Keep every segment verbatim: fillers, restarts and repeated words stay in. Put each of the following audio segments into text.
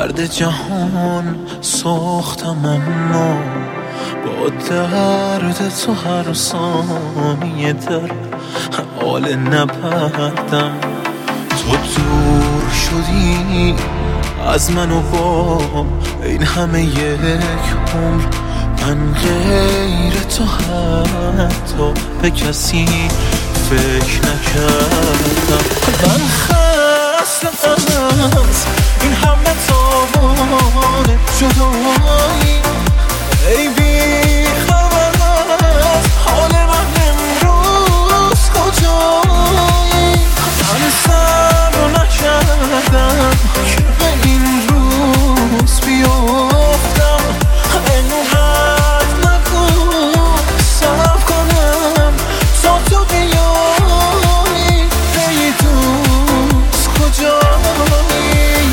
درد جهان ساختم اما با درد تو هر ثانیه در حال نبردم. تو دور شدی از من و با این همه یک عمر من غیر تو حتی به کسی فکر نکردم. من خستم از این همه تاوان جدایی، ای بی خبر از حال من امروز کجایی. من صبر نکردم که به این روز بیافتم، اینقدر نکن صبر کنم تا تو بیایی. ای دوست کجایی؟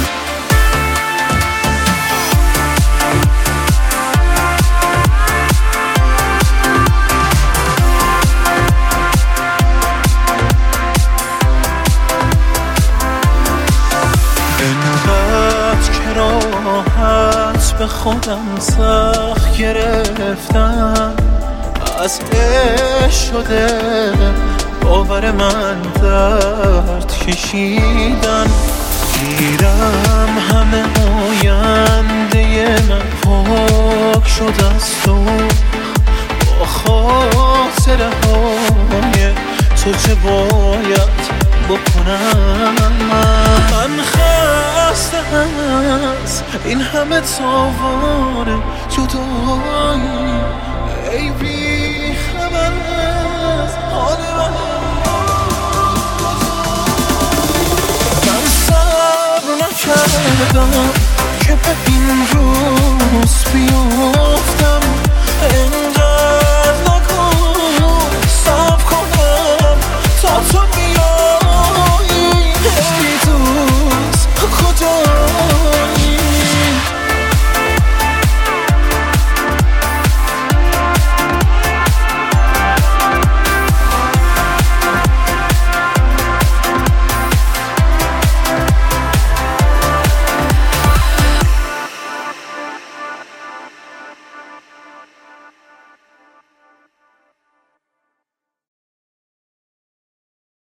اینقدر که راحت به خودم سخت گرفتم، از عشق شده باور من درد کشیدن. گیرم همه آینده من پاک شد از تو، با خاطره های تو چه باید بکنم. من خستم از این همه تاوان جدایی، ای بی خبر از حال من. من صبر نکردم که به این روز بیافتم،